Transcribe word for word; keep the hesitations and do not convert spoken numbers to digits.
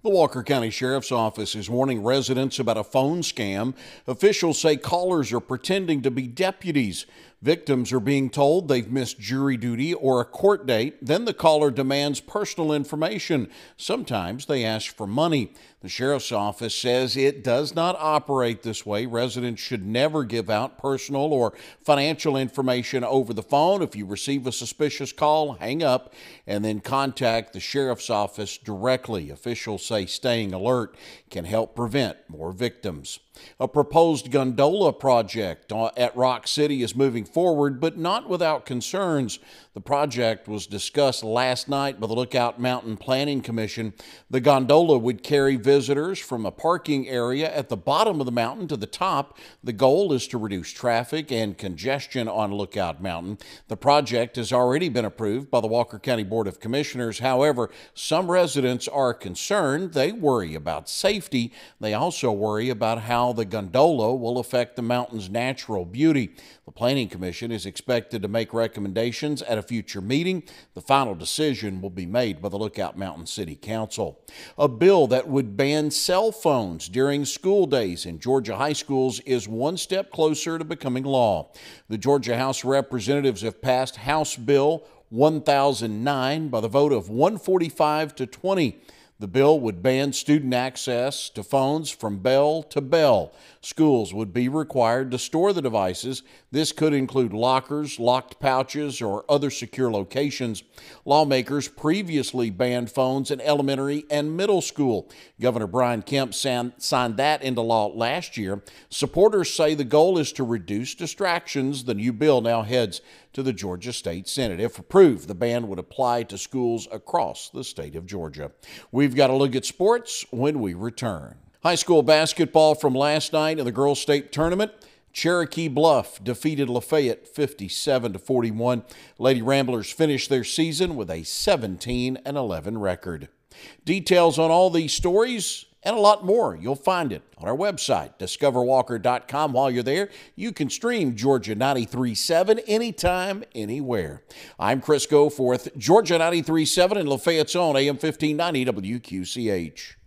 The Walker County Sheriff's Office is warning residents about a phone scam. Officials say callers are pretending to be deputies. Victims are being told they've missed jury duty or a court date. Then the caller demands personal information. Sometimes they ask for money. The Sheriff's Office says it does not operate this way. Residents should never give out personal or financial information over the phone. If you receive a suspicious call, hang up and then contact the Sheriff's Office directly. Officials say staying alert can help prevent more victims. A proposed gondola project at Rock City is moving forward, but not without concerns. The project was discussed last night by the Lookout Mountain Planning Commission. The gondola would carry visitors from a parking area at the bottom of the mountain to the top. The goal is to reduce traffic and congestion on Lookout Mountain. The project has already been approved by the Walker County Board of Commissioners. However, some residents are concerned. They worry about safety. They also worry about how the gondola will affect the mountain's natural beauty. The Planning Commission is expected to make recommendations at a future meeting. The final decision will be made by the Lookout Mountain City Council. A bill that would ban cell phones during school days in Georgia high schools is one step closer to becoming law. The Georgia House of Representatives have passed House Bill one thousand nine by the vote of one forty-five to twenty. The bill would ban student access to phones from bell to bell. Schools would be required to store the devices. This could include lockers, locked pouches, or other secure locations. Lawmakers previously banned phones in elementary and middle school. Governor Brian Kemp signed that into law last year. Supporters say the goal is to reduce distractions. The new bill now heads to the Georgia State Senate. If approved, the ban would apply to schools across the state of Georgia. We've got a look at sports when we return. High school basketball from last night in the girls' state tournament. Cherokee Bluff defeated Lafayette fifty-seven to forty-one. Lady Ramblers finished their season with a seventeen and eleven record. Details on all these stories and a lot more, you'll find it on our website, discover walker dot com. While you're there, you can stream Georgia ninety-three point seven anytime, anywhere. I'm Chris Goforth, Georgia ninety-three point seven and Lafayette's own A M fifteen ninety W Q C H.